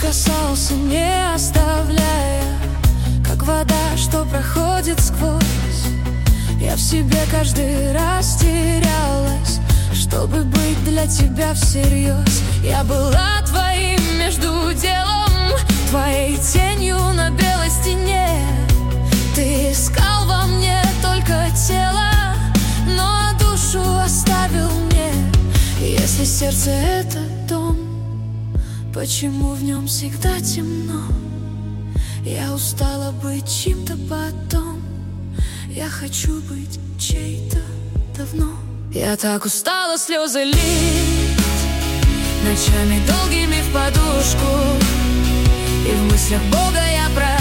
касался, не оставляя, как вода, что проходит сквозь. Я в себе каждый раз терялась, чтобы быть для тебя всерьез. Я была твоим между делом, твоей тенью на белой стене. Ты искал во мне только тело, но душу оставил мне. Если сердце — это дом, почему в нем всегда темно? Я устала быть чьим-то потом, я хочу быть чей-то давно. Я так устала слезы лить, ночами долгими в подушку, и в мыслях Бога я прощаю.